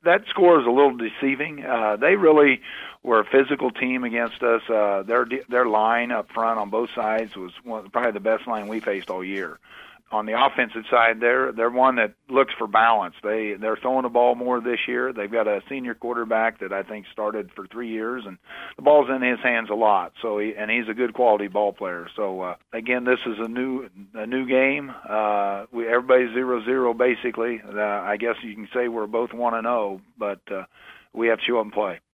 that score is a little deceiving. They really were a physical team against us. Their line up front on both sides was probably the best line we faced all year. On the offensive side, they're one that looks for balance. They're throwing the ball more this year. They've got a senior quarterback that I think started for 3 years, and the ball's in his hands a lot. So he's a good quality ball player. So again, this is a new game. Everybody's 0-0 basically. I guess you can say we're both 1-0, but we have to show up and play.